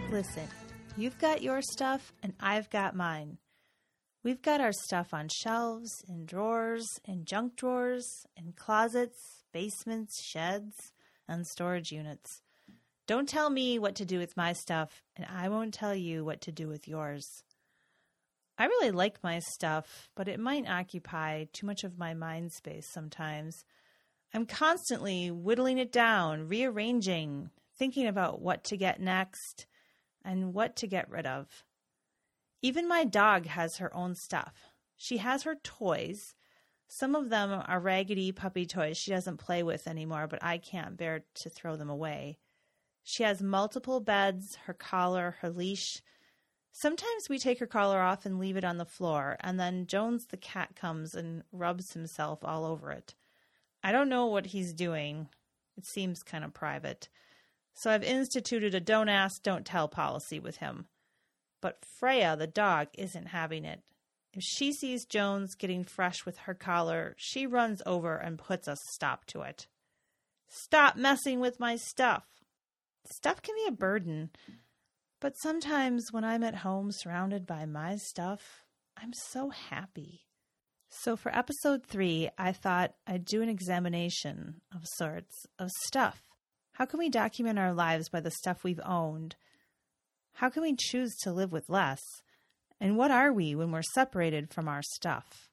Listen, you've got your stuff and I've got mine. We've got our stuff on shelves, in drawers, in junk drawers, in closets, basements, sheds, and storage units. Don't tell me what to do with my stuff, and I won't tell you what to do with yours. I really like my stuff, but it might occupy too much of my mind space sometimes. I'm constantly whittling it down, rearranging, thinking about what to get next and what to get rid of. Even my dog has her own stuff. She has her toys. Some of them are raggedy puppy toys she doesn't play with anymore, but I can't bear to throw them away. She has multiple beds, her collar, her leash. Sometimes we take her collar off and leave it on the floor, and then Jones the cat comes and rubs himself all over it. I don't know what he's doing. It seems kind of private. So I've instituted a don't ask, don't tell policy with him. But Freya, the dog, isn't having it. If she sees Jones getting fresh with her collar, she runs over and puts a stop to it. Stop messing with my stuff. Stuff can be a burden, but sometimes when I'm at home surrounded by my stuff, I'm so happy. So for episode 3, I thought I'd do an examination of sorts of stuff. How can we document our lives by the stuff we've owned? How can we choose to live with less? And what are we when we're separated from our stuff?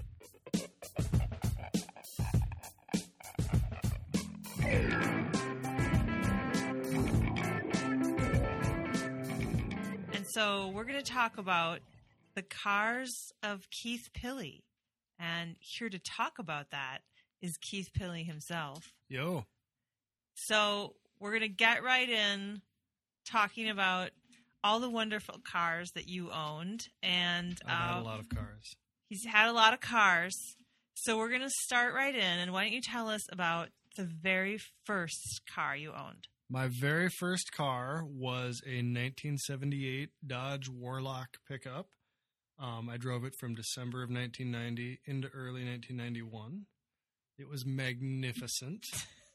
And so we're going to talk about the cars of Keith Pilley. And here to talk about that is Keith Pilley himself. Yo. So we're going to get right in talking about all the wonderful cars that you owned. And I've had a lot of cars. He's had a lot of cars. So we're going to start right in. And why don't you tell us about the very first car you owned? My very first car was a 1978 Dodge Warlock pickup. I drove it from December of 1990 into early 1991. It was magnificent.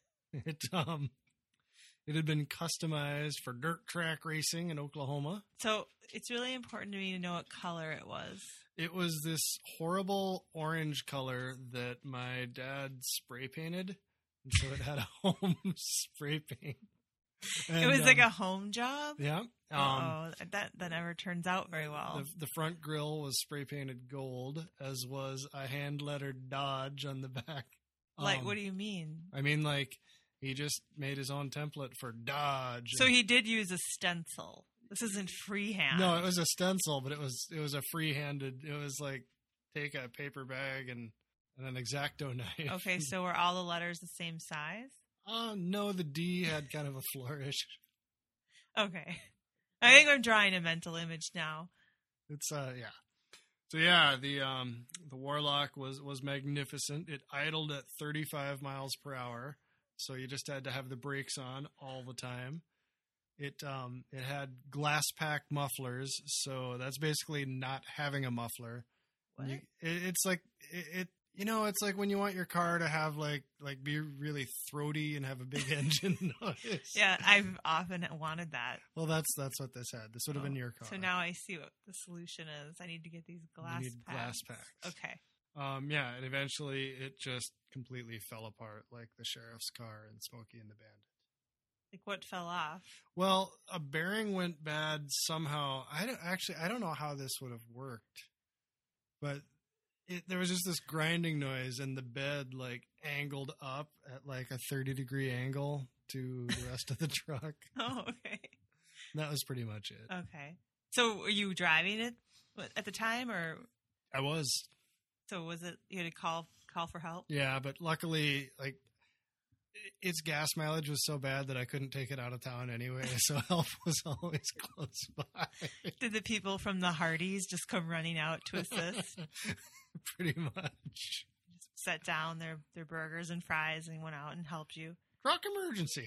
It had been customized for dirt track racing in Oklahoma. So it's really important to me to know what color it was. It was this horrible orange color that my dad spray painted. And so it had a home spray paint. And, it was like a home job? Yeah. That never turns out very well. The front grille was spray painted gold, as was a hand-lettered Dodge on the back. Like, what do you mean? I mean, like, he just made his own template for Dodge. So he did use a stencil. This isn't freehand. No, it was a stencil, but it was a free-handed. It was like take a paper bag and an X-Acto knife. Okay, so were all the letters the same size? No, the D had kind of a flourish. Okay. I think I'm drawing a mental image now. It's yeah. So yeah, the Warlock was magnificent. It idled at 35 miles per hour, so you just had to have the brakes on all the time. It had glass pack mufflers, so that's basically not having a muffler. What? It's like it. You know, it's like when you want your car to have like be really throaty and have a big engine noise. Yeah, I've often wanted that. Well, that's what this had. This would have been your car. So now I see what the solution is. I need to get these glass packs. Okay. Yeah, and eventually it just completely fell apart, like the sheriff's car and Smokey and the Bandit. Like what fell off? Well, a bearing went bad somehow. I don't know how this would have worked, but. There was just this grinding noise, and the bed like angled up at like a 30-degree angle to the rest of the truck. Oh, okay. And that was pretty much it. Okay. So were you driving it at the time, or? I was. So was it you had to call for help? Yeah, but luckily, like its gas mileage was so bad that I couldn't take it out of town anyway, so help was always close by. Did the people from the Hardys just come running out to assist? Pretty much. Just set down their burgers and fries and went out and helped you. Truck emergency.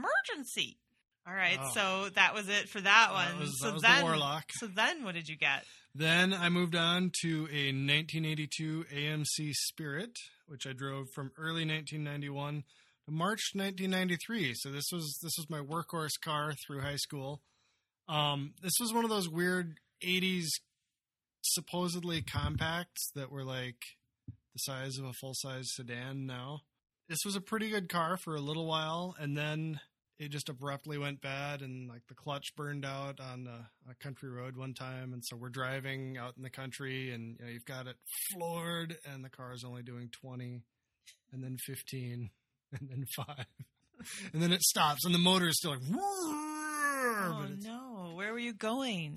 All right, so that was it for that one. That was the Warlock. So then what did you get? Then I moved on to a 1982 AMC Spirit, which I drove from early 1991 to March 1993. So this was my workhorse car through high school. This was one of those weird 80s supposedly compacts that were like the size of a full-size sedan now. This was a pretty good car for a little while, and then it just abruptly went bad, and like the clutch burned out on a country road one time, and so we're driving out in the country, and you've got it floored, and the car is only doing 20, and then 15, and then 5, and then it stops, and the motor is still like, oh no, where were you going?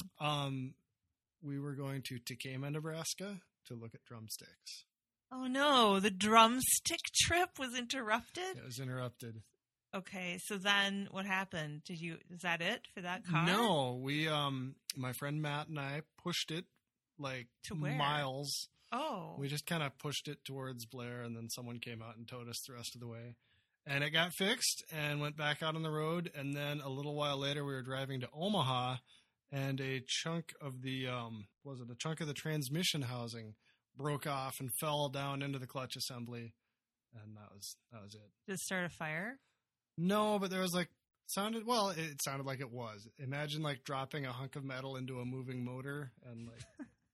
We were going to Tekamah, Nebraska to look at drumsticks. Oh no, the drumstick trip was interrupted? It was interrupted. Okay, so then what happened? Is that it for that car? No, we, my friend Matt and I pushed it like to where? Miles. Oh. We just kind of pushed it towards Blair, and then someone came out and towed us the rest of the way. And it got fixed and went back out on the road. And then a little while later, we were driving to Omaha, and a chunk of the, a chunk of the transmission housing broke off and fell down into the clutch assembly. And that was it. Did it start a fire? No, but there was like, it sounded like it was. Imagine like dropping a hunk of metal into a moving motor, and like,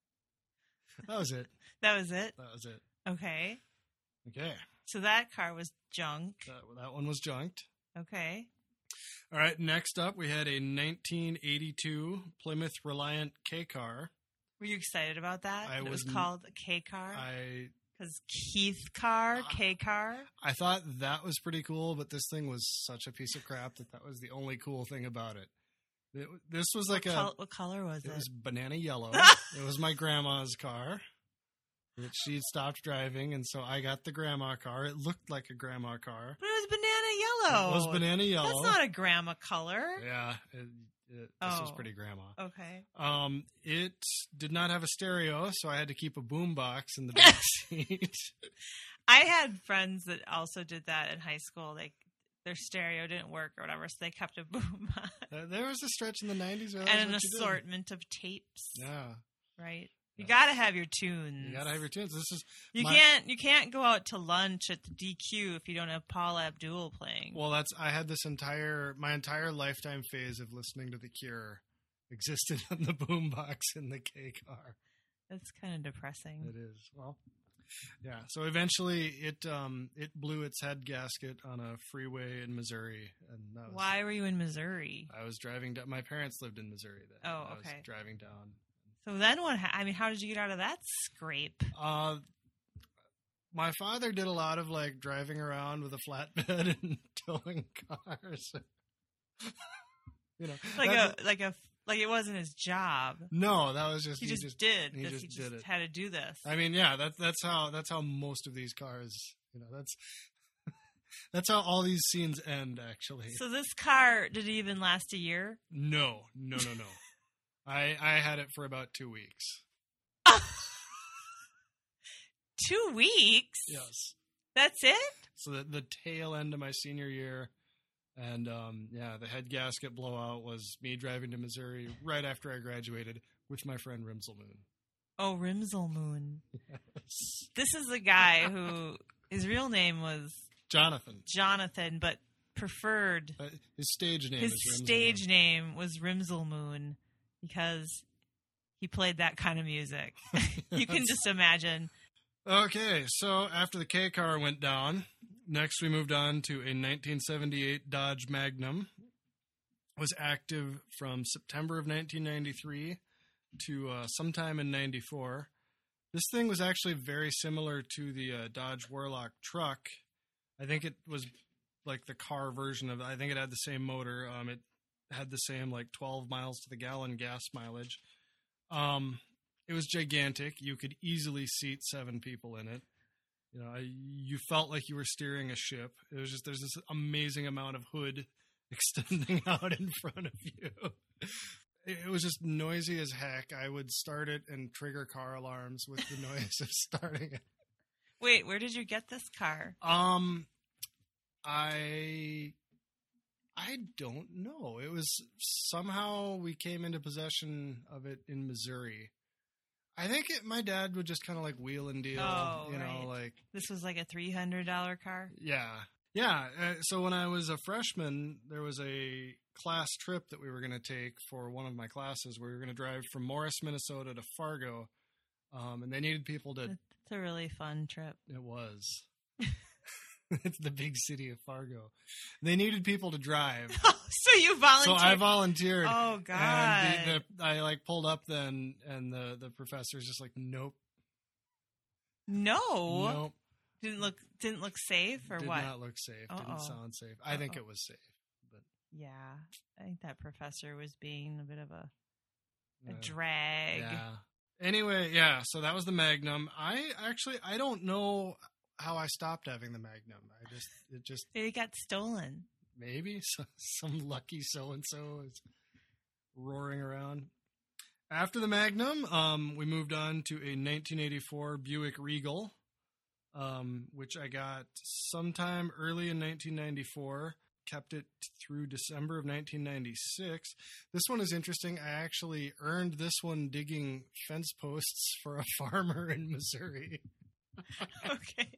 that was it. That was it? That was it. Okay. Okay. So that car was junk. That one was junked. Okay. All right, next up, we had a 1982 Plymouth Reliant K-car. Were you excited about that? It was called a K-car? Because Keith car, K-car? I thought that was pretty cool, but this thing was such a piece of crap that was the only cool thing about it. This was like what color was it? It was banana yellow. It was my grandma's car that she'd stopped driving, and so I got the grandma car. It looked like a grandma car. But it was banana yellow. It was banana yellow. That's not a grandma color. Yeah, this was pretty grandma. Okay. It did not have a stereo, so I had to keep a boombox in the back seat. I had friends that also did that in high school. Their stereo didn't work or whatever, so they kept a boom on. There was a stretch in the 90s where and an assortment of tapes. Yeah. Right. You gotta have your tunes. You gotta have your tunes. You can't go out to lunch at the DQ if you don't have Paula Abdul playing. Well, I had my entire lifetime phase of listening to The Cure existed on the boombox in the K car. That's kind of depressing. It is. Well, yeah. So eventually, it blew its head gasket on a freeway in Missouri, and why were you in Missouri? I was driving down. My parents lived in Missouri then. Oh, okay. I was driving down. So then what? How did you get out of that scrape? My father did a lot of like driving around with a flatbed and towing cars. Like it wasn't his job. No, that was just he just did it. Had to do this. I mean, yeah, that's how most of these cars. That's how all these scenes end. Actually. So this car, did it even last a year? No. I had it for about 2 weeks. 2 weeks? Yes. That's it? So the tail end of my senior year, and the head gasket blowout was me driving to Missouri right after I graduated with my friend Rimselmoon. Oh, Rimselmoon. Yes. This is a guy who, his real name was... Jonathan, but preferred... his stage name was Rimselmoon. Because he played that kind of music. You can just imagine. Okay, so after the K car went down, next we moved on to a 1978 Dodge Magnum. It was active from September of 1993 to sometime in 94. This thing was actually very similar to the Dodge Warlock truck. I think it was like the car version of it. I think it had the same motor. It had the same like 12 miles to the gallon gas mileage. It was gigantic. You could easily seat 7 people in it. You felt like you were steering a ship. It was just, there's this amazing amount of hood extending out in front of you. It was just noisy as heck. I would start it and trigger car alarms with the noise of starting it. Wait, where did you get this car? I don't know. It was somehow we came into possession of it in Missouri. I think my dad would just kind of like wheel and deal. Right. Like this was like a $300 car. Yeah. So when I was a freshman, there was a class trip that we were going to take for one of my classes. We were going to drive from Morris, Minnesota to Fargo, and they needed people to. It's a really fun trip. It was. It's the big city of Fargo. They needed people to drive. So you volunteered? So I volunteered. Oh God! And I like pulled up then, and the professor's just like, nope. No. Didn't look safe or Did what? Did not look safe. Didn't sound safe. I think it was safe. But yeah, I think that professor was being a bit of a drag. Yeah. Anyway, yeah. So that was the Magnum. I don't know how I stopped having the Magnum. It got stolen. Maybe some lucky so and so is roaring around. After the Magnum, we moved on to a 1984 Buick Regal, which I got sometime early in 1994. Kept it through December of 1996. This one is interesting. I actually earned this one digging fence posts for a farmer in Missouri. Okay.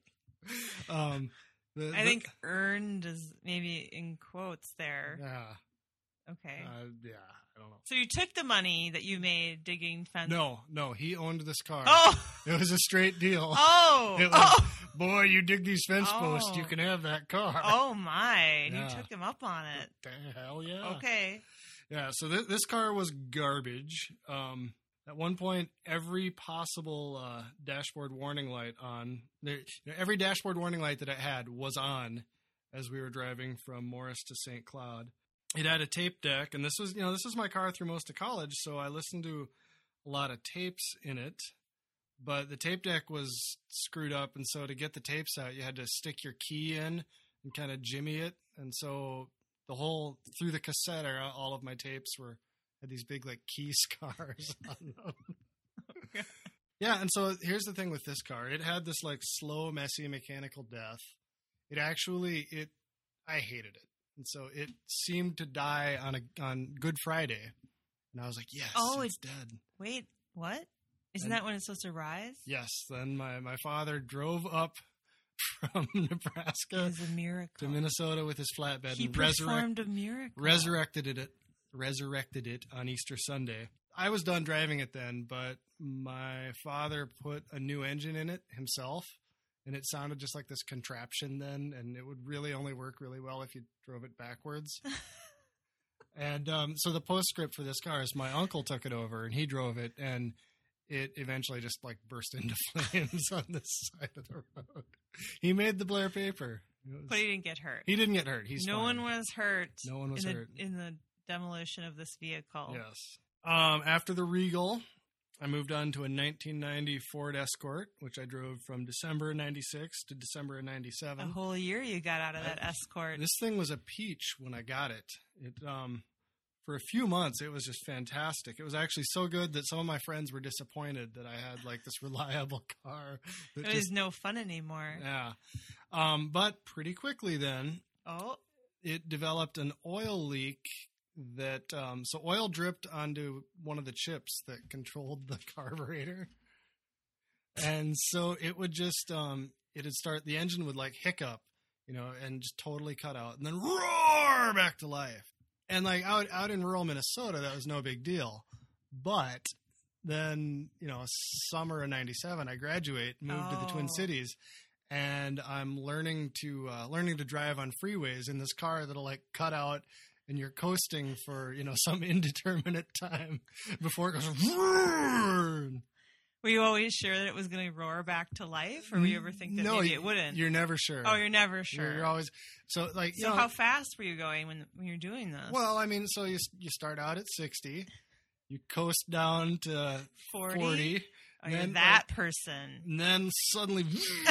I think earned is maybe in quotes there. Yeah. Okay. Yeah, I don't know. So you took the money that you made digging fence? No, he owned this car. Oh! It was a straight deal. Oh! It was, boy, you dig these fence posts, you can have that car. Oh, my. Yeah. You took him up on it. Hell yeah. Okay. Yeah, so this car was garbage. At one point, every possible dashboard warning light on, every dashboard warning light that it had was on as we were driving from Morris to St. Cloud. It had a tape deck, and this was my car through most of college, so I listened to a lot of tapes in it. But the tape deck was screwed up, and so to get the tapes out, you had to stick your key in and kind of jimmy it. And so through the cassette era, all of my tapes had these big like key scars on them. Yeah, and so here's the thing with this car. It had this like slow, messy mechanical death. I hated it. And so it seemed to die on Good Friday. And I was like, yes, it's dead. Wait, what? Isn't that when it's supposed to rise? Yes. Then my father drove up from Nebraska it was a miracle. To Minnesota with his flatbed. He performed a miracle. Resurrected it on Easter Sunday. I was done driving it then, but my father put a new engine in it himself. And it sounded just like this contraption then, and it would really only work really well if you drove it backwards. And so the postscript for this car is my uncle took it over, and he drove it, and it eventually just like burst into flames on the side of the road. He made the Blair paper. But he didn't get hurt. He didn't get hurt. He's fine. No one was hurt. No one was hurt. In the demolition of this vehicle. Yes. After the Regal, I moved on to a 1990 Ford Escort, which I drove from December of 96 to December of 97. A whole year you got out of that Escort. This thing was a peach when I got it. For a few months, it was just fantastic. It was actually so good that some of my friends were disappointed that I had like this reliable car. It was no fun anymore. Yeah. But pretty quickly then, it developed an oil leak that so oil dripped onto one of the chips that controlled the carburetor, and so it would just the engine would like hiccup, and just totally cut out and then roar back to life. And like out in rural Minnesota, that was no big deal. But then summer of '97, I moved to the Twin Cities, and I'm learning to drive on freeways in this car that'll like cut out. And you're coasting for, some indeterminate time before it goes. Were you always sure that it was going to roar back to life, or were you ever think that maybe it wouldn't? You're never sure. Oh, you're never sure. You're always so like. So how fast were you going when you're doing this? Well, I mean, so you start out at 60, you coast down to 40. Oh, you're that person. And then suddenly.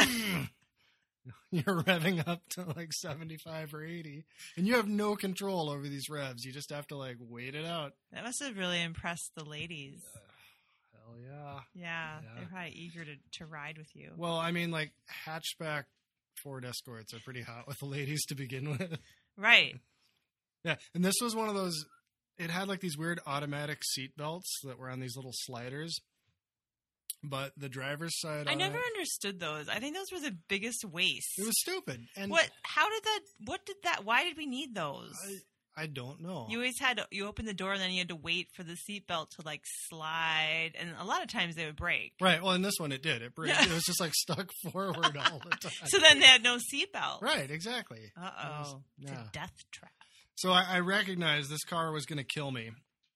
You're revving up to like 75 or 80, and you have no control over these revs. You just have to like wait it out. That must have really impressed the ladies. Hell yeah. Yeah, they're probably eager to ride with you. Well, I mean, like hatchback Ford Escorts are pretty hot with the ladies to begin with. Right. Yeah, and this was one of those. It had like these weird automatic seat belts that were on these little sliders. But the driver's side I never understood those. I think those were the biggest waste. It was stupid. And why did we need those? I don't know. You always you open the door and then you had to wait for the seatbelt to like slide, and a lot of times they would break. Right. Well, in this one it did. It broke. It was just like stuck forward all the time. So then they had no seatbelt. Right. Exactly. Uh-oh. It's Yeah. a death trap. So I recognized this car was going to kill me.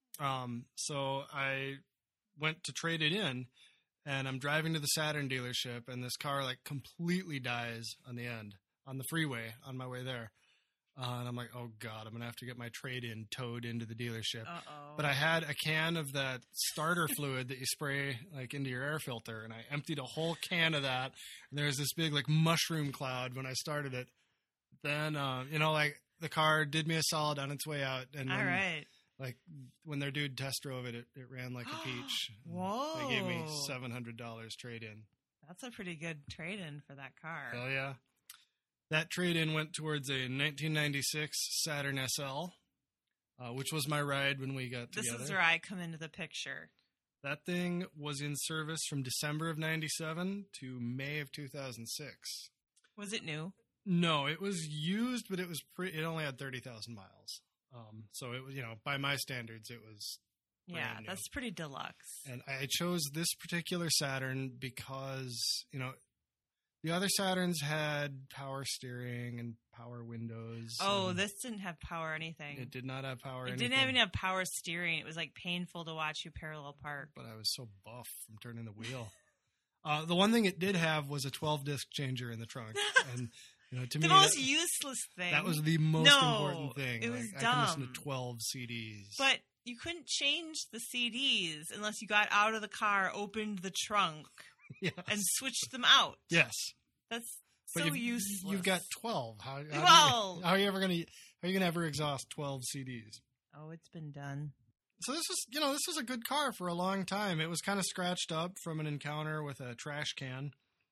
So I went to trade it in, and I'm driving to the Saturn dealership, and this car like completely dies on the end on the freeway on my way there. And I'm like, oh God, I'm going to have to get my trade-in towed into the dealership. Uh-oh. But I had a can of that starter fluid that you spray like into your air filter, and I emptied a whole can of that. And there was this big like mushroom cloud when I started it. Then, like the car did me a solid on its way out. And All then, right. like when their dude test drove it, it ran like a peach. Whoa. They gave me $700 trade-in. That's a pretty good trade-in for that car. Hell yeah. That trade-in went towards a 1996 Saturn SL, which was my ride when we got together. This is where I come into the picture. That thing was in service from December of 97 to May of 2006. Was it new? No, it was used, but it was it only had 30,000 miles. So it was, by my standards, it was Yeah, brand new. that's pretty deluxe. And I chose this particular Saturn because, the other Saturns had power steering and power windows. Oh, this didn't have power or anything. It did not have power. It didn't even have power steering. It was like painful to watch you parallel park. But I was so buff from turning the wheel. The one thing it did have was a 12-disc changer in the trunk, and to me, The most useless thing. that was the most important thing. It was I can listen dumb. to 12 CDs. But you couldn't change the CDs unless you got out of the car, opened the trunk, yes. and switched them out. Yes. That's But so useless. You've got 12. How Well- are you gonna ever exhaust 12 CDs? Oh, it's been done. So this was a good car for a long time. It was kind of scratched up from an encounter with a trash can.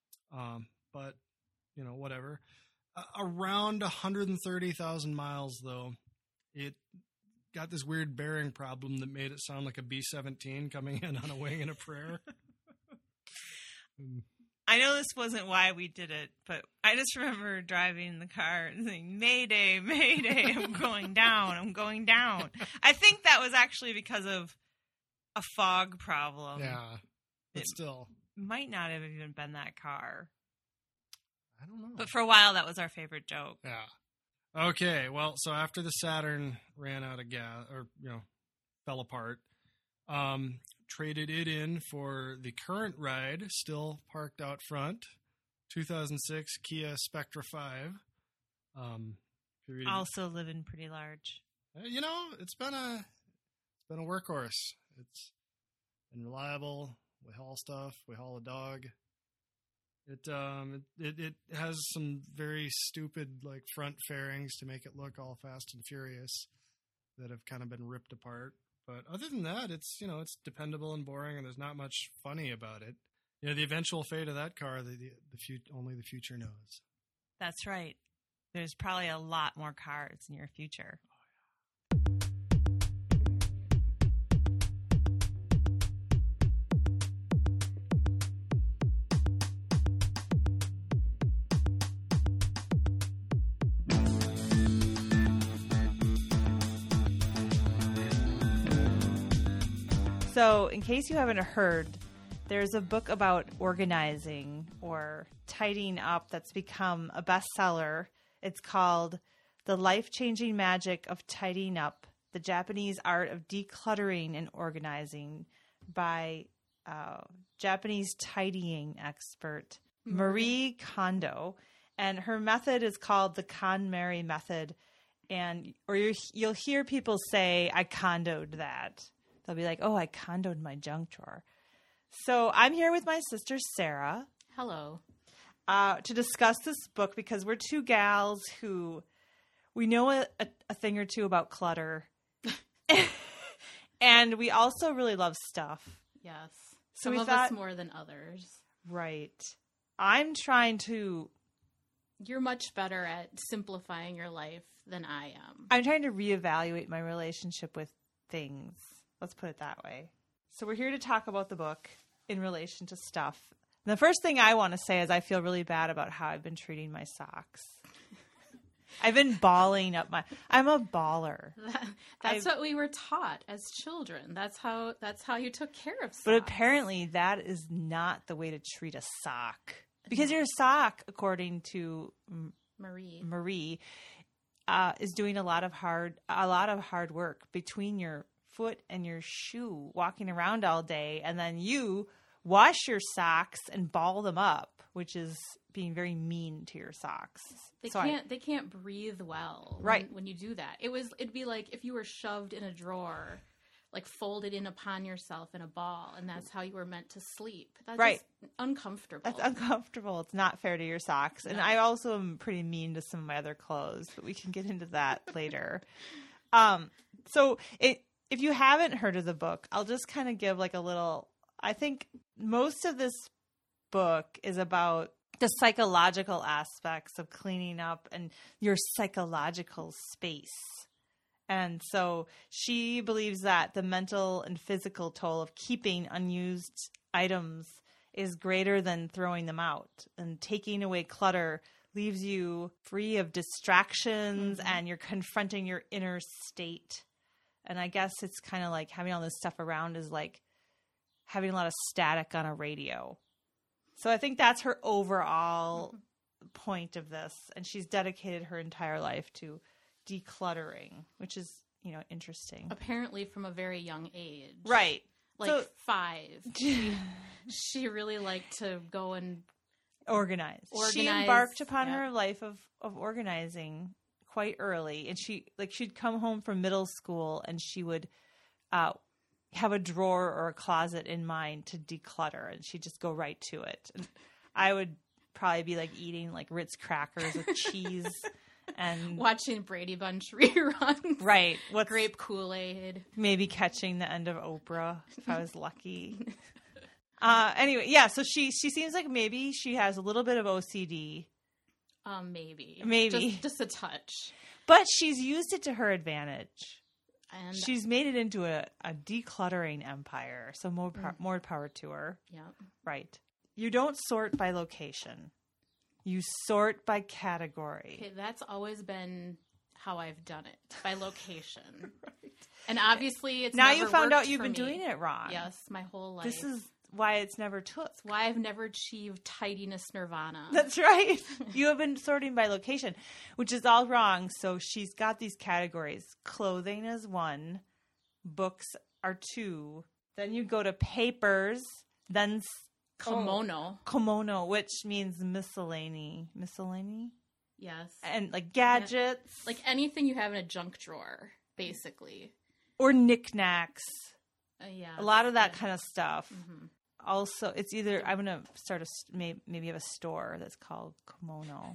But whatever. Around 130,000 miles though, it got this weird bearing problem that made it sound like a B-17 coming in on a wing and a prayer. I know this wasn't why we did it, but I just remember driving the car and saying, Mayday, Mayday, I'm going down, I'm going down. I think that was actually because of a fog problem. Yeah. But It- still. Might not have even been that car. I don't know. But for a while, that was our favorite joke. Yeah. Okay. Well, so after the Saturn ran out of gas, or fell apart, traded it in for the current ride, still parked out front, 2006 Kia Spectra 5. Also living pretty large. It's been a workhorse. It's been reliable. We haul stuff. We haul a dog. It has some very stupid like front fairings to make it look all fast and furious that have kind of been ripped apart. But other than that, it's dependable and boring, and there's not much funny about it. The eventual fate of that car, only the future knows. That's right. There's probably a lot more cars in your future. So, in case you haven't heard, there's a book about organizing or tidying up that's become a bestseller. It's called The Life-Changing Magic of Tidying Up, The Japanese Art of Decluttering and Organizing by Japanese tidying expert Marie Kondo. And her method is called the KonMari method. Or you'll hear people say, I condoed that. They'll be like, oh, I condoed my junk drawer. So I'm here with my sister, Sarah. Hello. To discuss this book because we're two gals who we know a thing or two about clutter. And we also really love stuff. Yes. So Some we of thought- us more than others. Right. I'm trying to You're much better at simplifying your life than I am. reevaluate my relationship with things. Let's put it that way. So we're here to talk about the book in relation to stuff. And the first thing I want to say is I feel really bad about how I've been treating my socks. I've been balling up I'm a baller. That's what we were taught as children. That's how you took care of socks. But apparently that is not the way to treat a sock. Because your sock, according to Marie, is doing a lot of hard work between your foot and your shoe, walking around all day, and then you wash your socks and ball them up, which is being very mean to your socks. They can't breathe well when you do that. It'd be like if you were shoved in a drawer, like folded in upon yourself in a ball, and that's how you were meant to sleep. That's just uncomfortable. That's uncomfortable. It's not fair to your socks. And I also am pretty mean to some of my other clothes, but we can get into that later. So if you haven't heard of the book, I'll just kind of give like a little, I think most of this book is about the psychological aspects of cleaning up and your psychological space. And so she believes that the mental and physical toll of keeping unused items is greater than throwing them out. And taking away clutter leaves you free of distractions and you're confronting your inner state. And I guess it's kind of like having all this stuff around is like having a lot of static on a radio. So I think that's her overall point of this. And she's dedicated her entire life to decluttering, which is, interesting. Apparently from a very young age. Right. Like 5. She really liked to go and organize. She embarked upon her life of organizing quite early. And she'd come home from middle school and she would have a drawer or a closet in mind to declutter, and she'd just go right to it. And I would probably be like eating like Ritz crackers with cheese and watching Brady Bunch reruns. Right. Grape Kool-Aid. Maybe catching the end of Oprah if I was lucky. Anyway, yeah, so she seems like maybe she has a little bit of OCD. Maybe. Just a touch. But she's used it to her advantage. And she's made it into a decluttering empire. So more power to her. Yeah. Right. You don't sort by location. You sort by category. Okay, that's always been how I've done it, by location. Right. And obviously it's now never you found worked out you've for been me. doing it wrong. Yes, my whole life. This is why it's never took. It's why I've never achieved tidiness nirvana. That's right. You have been sorting by location, which is all wrong. So she's got these categories. Clothing is 1. Books are 2. Then you go to papers. Then Kimono, which means miscellany. Miscellany? Yes. And like gadgets. Yeah. Like anything you have in a junk drawer, basically. Or knickknacks. Yeah. A lot of that kind of stuff. Mm-hmm. Also, it's either, I'm going to start maybe have a store that's called Kimono.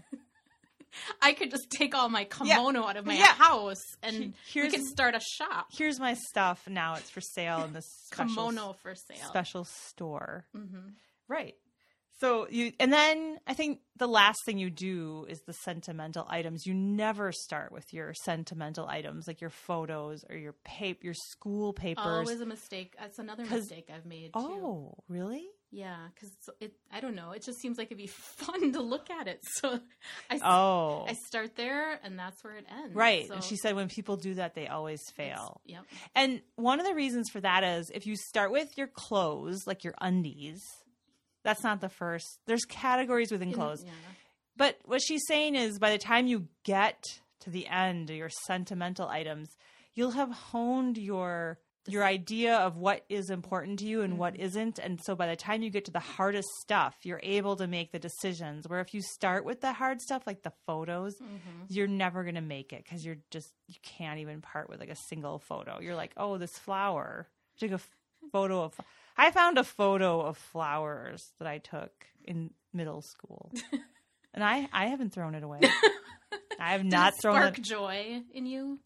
I could just take all my kimono out of my house and we could start a shop. Here's my stuff. Now it's for sale in this kimono for sale. Special store. Mm-hmm. Right. So and then I think the last thing you do is the sentimental items. You never start with your sentimental items like your photos or your school papers. Always a mistake. That's another mistake I've made too. Oh, really? Yeah, because I don't know. It just seems like it'd be fun to look at it. So I start there, and that's where it ends. Right. So. And she said when people do that, they always fail. Yep. And one of the reasons for that is if you start with your clothes, like your undies, that's not the first. There's categories within clothes. Yeah. But what she's saying is by the time you get to the end of your sentimental items, you'll have honed your idea of what is important to you and what isn't. And so by the time you get to the hardest stuff, you're able to make the decisions. Where if you start with the hard stuff, like the photos, you're never going to make it because you can't even part with like a single photo. You're like, oh, this flower. Take a photo of... I found a photo of flowers that I took in middle school. And I haven't thrown it away. I have not thrown it. Spark joy in you?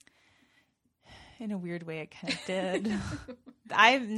In a weird way, it kind of did. I'm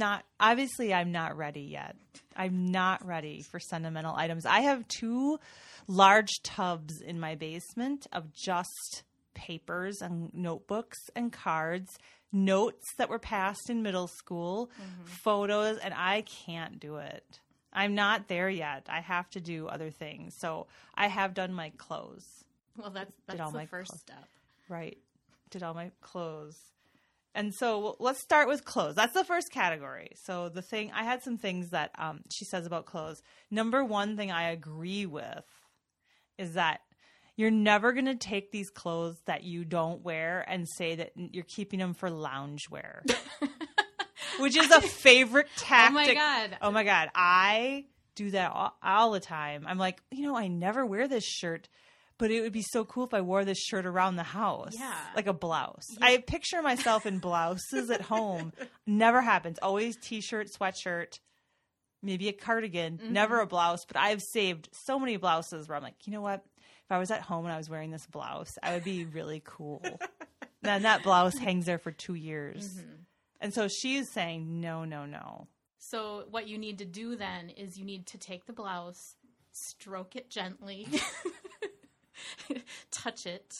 not ready yet. I'm not ready for sentimental items. I have 2 large tubs in my basement of just papers and notebooks and cards, notes that were passed in middle school, photos, and I can't do it. I'm not there yet. I have to do other things. So I have done my clothes. Well, that's the first step. Right. Did all my clothes. And so let's start with clothes. That's the first category. So I had some things that she says about clothes. Number one thing I agree with is that you're never going to take these clothes that you don't wear and say that you're keeping them for loungewear, which is a favorite tactic. Oh my God. I do that all the time. I'm like, I never wear this shirt, but it would be so cool if I wore this shirt around the house. Yeah. Like a blouse. Yeah. I picture myself in blouses at home. Never happens. Always t-shirt, sweatshirt, maybe a cardigan, never a blouse. But I've saved so many blouses where I'm like, you know what? If I was at home and I was wearing this blouse, I would be really cool. Then that blouse hangs there for 2 years. Mm-hmm. And so she's saying, no. So what you need to do then is you need to take the blouse, stroke it gently, touch it,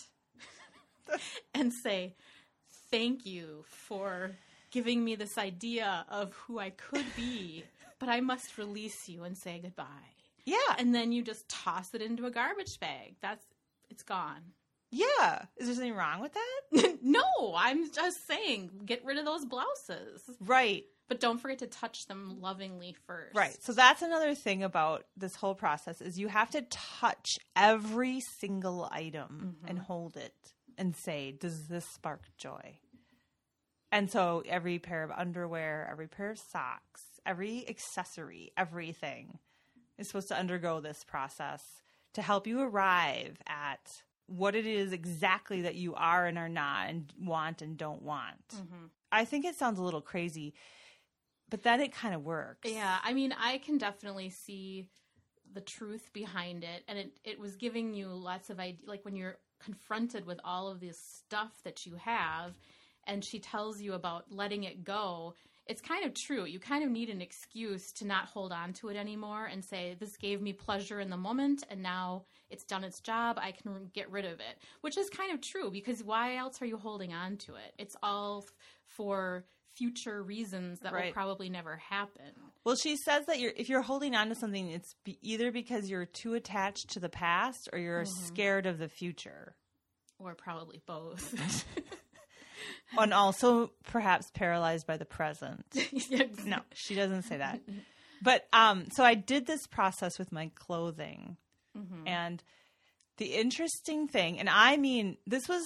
and say, thank you for giving me this idea of who I could be, but I must release you and say goodbye. Yeah. And then you just toss it into a garbage bag. It's gone. Yeah. Is there something wrong with that? No, I'm just saying, get rid of those blouses. Right. But don't forget to touch them lovingly first. Right. So that's another thing about this whole process is you have to touch every single item and hold it and say, does this spark joy? And so every pair of underwear, every pair of socks, every accessory, everything is supposed to undergo this process to help you arrive at what it is exactly that you are and are not and want and don't want. Mm-hmm. I think it sounds a little crazy, but then it kind of works. Yeah, I mean, I can definitely see the truth behind it, and it was giving you lots of ideas. Like when you're confronted with all of this stuff that you have, and she tells you about letting it go, it's kind of true. You kind of need an excuse to not hold on to it anymore and say, this gave me pleasure in the moment, and now it's done its job. I can get rid of it, which is kind of true, because why else are you holding on to it? It's all for future reasons that will probably never happen. Well, she says that if you're holding on to something, it's either because you're too attached to the past or you're scared of the future. Or probably both. And also perhaps paralyzed by the present. No, she doesn't say that. But so I did this process with my clothing. Mm-hmm. And the interesting thing, and I mean,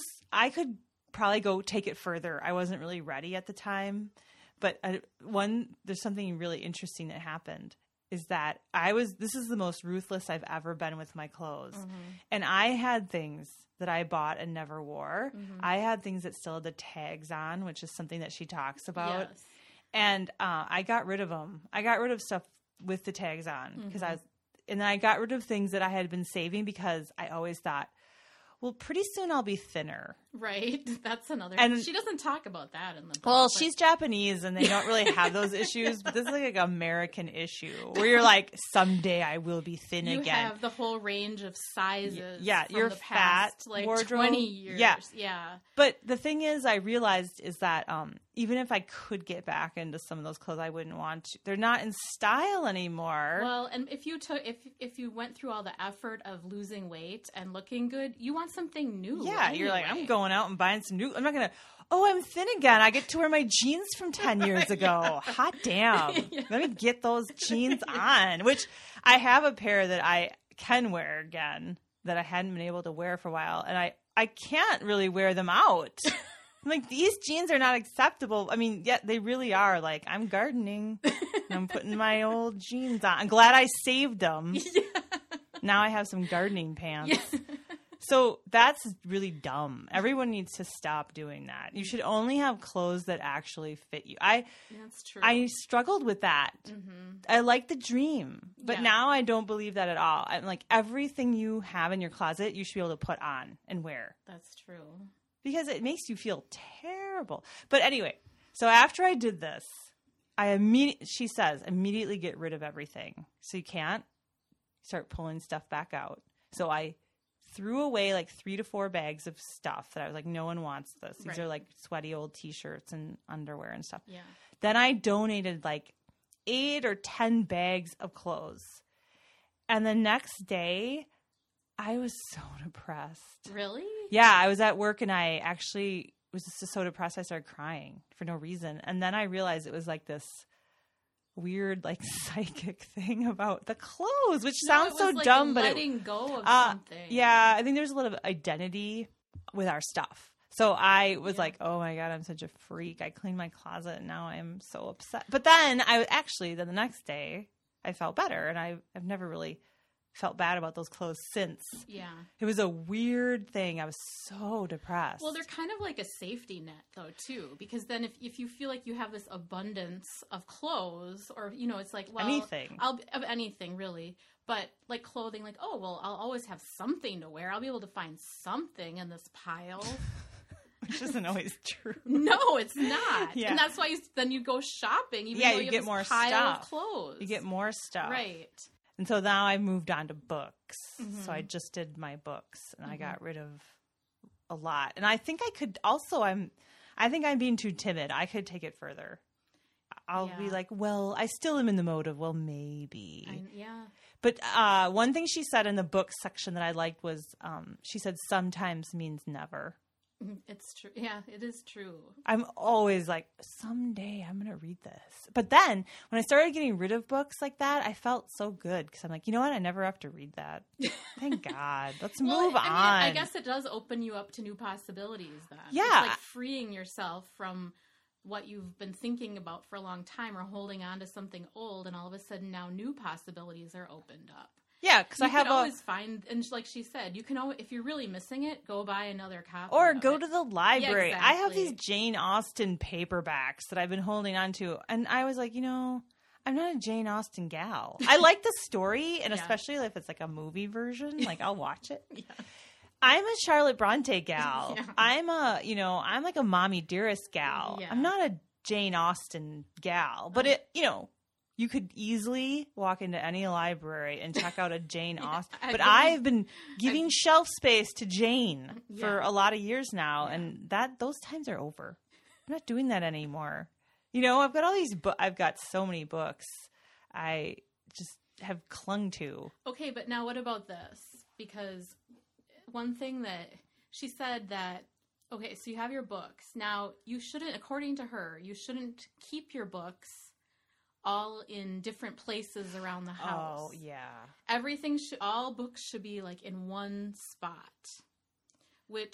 I could probably go take it further. I wasn't really ready at the time. But there's something really interesting that happened is that this is the most ruthless I've ever been with my clothes. Mm-hmm. And I had things that I bought and never wore. Mm-hmm. I had things that still had the tags on, which is something that she talks about. Yes. And I got rid of them. I got rid of stuff with the tags on because and then I got rid of things that I had been saving because I always thought, well, pretty soon I'll be thinner. Right. That's another. And she doesn't talk about that in the book. Well, she's Japanese and they don't really have those issues, but this is like an American issue where you're like, someday I will be thin again. You have the whole range of sizes. Yeah, from you're the past, fat, like wardrobe. 20 years. Yeah. But the thing is, I realized is that even if I could get back into some of those clothes, I wouldn't want to. They're not in style anymore. Well, and if you went through all the effort of losing weight and looking good, you want something new. Yeah, anyway. You're like, I'm going out and buying some new. I'm not gonna. Oh, I'm thin again. I get to wear my jeans from 10 years ago. Hot damn! Yeah. Let me get those jeans on. Which I have a pair that I can wear again that I hadn't been able to wear for a while, and I can't really wear them out. I'm like, these jeans are not acceptable. I mean, yeah, they really are. Like, I'm gardening and I'm putting my old jeans on. I'm glad I saved them. Yeah. Now I have some gardening pants. Yeah. So that's really dumb. Everyone needs to stop doing that. You should only have clothes that actually fit you. That's true. I struggled with that. Mm-hmm. I like the dream, but now I don't believe that at all. I'm like, everything you have in your closet, you should be able to put on and wear. That's true. Because it makes you feel terrible. But anyway, so after I did this, she says, immediately get rid of everything. So you can't start pulling stuff back out. So I threw away like 3 to 4 bags of stuff that I was like, no one wants this. These are like sweaty old t-shirts and underwear and stuff. Yeah. Then I donated like 8 or 10 bags of clothes. And the next day, I was so depressed. Really? Yeah, I was at work and I actually was just so depressed I started crying for no reason. And then I realized it was like this weird like psychic thing about the clothes, which sounds so like dumb, but letting go of something. Yeah, I think there's a little bit of identity with our stuff. So I was like, oh my God, I'm such a freak. I cleaned my closet and now I'm so upset. But then then the next day I felt better, and I've never really felt bad about those clothes since. Yeah. It was a weird thing. I was so depressed. Well, they're kind of like a safety net though too, because then if you feel like you have this abundance of clothes, or it's like, well, anything. of anything really, but like clothing, like, oh well, I'll always have something to wear. I'll be able to find something in this pile. Which isn't always true. No, it's not. Yeah. And that's why then you go shopping, even though you get have more this pile stuff. of clothes. You get more stuff. Right. And so now I moved on to books. Mm-hmm. So I just did my books, and I got rid of a lot. And I think I could also, I think I'm being too timid. I could take it further. I'll be like, well, I still am in the mode of, well, maybe. Yeah. But one thing she said in the book section that I liked was, she said, sometimes means never. It's true. Yeah, it is true. I'm always like, someday I'm going to read this. But then when I started getting rid of books like that, I felt so good because I'm like, you know what? I never have to read that. Thank God. Let's move on. I guess it does open you up to new possibilities then. Yeah. It's like freeing yourself from what you've been thinking about for a long time or holding on to something old, and all of a sudden now new possibilities are opened up. Yeah, because I have always find, and like she said, you can always, if you're really missing it, go buy another copy. Or go to the library. Yeah, exactly. I have these Jane Austen paperbacks that I've been holding on to. And I was like, I'm not a Jane Austen gal. I like the story, and especially if it's like a movie version, like I'll watch it. Yeah. I'm a Charlotte Bronte gal. Yeah. I'm like a Mommy Dearest gal. Yeah. I'm not a Jane Austen gal. But you could easily walk into any library and check out a Jane Austen. But I've been giving shelf space to Jane for a lot of years now, and those times are over. I'm not doing that anymore. I've got all these I've got so many books I just have clung to. Okay, but now what about this? Because one thing that she said that, okay, so you have your books. Now, you shouldn't, according to her, you shouldn't keep your books all in different places around the house. Oh, yeah. All books should be like in one spot, which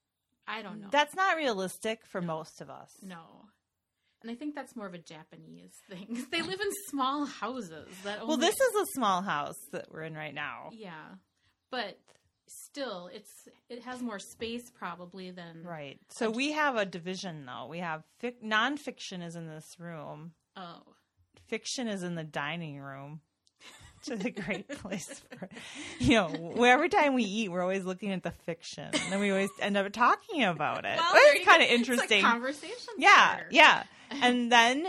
I don't know. That's not realistic for most of us. No. And I think that's more of a Japanese thing. They live in small houses. Well, this is a small house that we're in right now. Yeah. But still, it has more space probably than... Right. So we have a division, though. We have nonfiction is in this room. Oh. Fiction is in the dining room. Which is a great place for it. Every time we eat, we're always looking at the fiction. And then we always end up talking about it. Well, it's kind of interesting. It's a conversation starter. Yeah. And then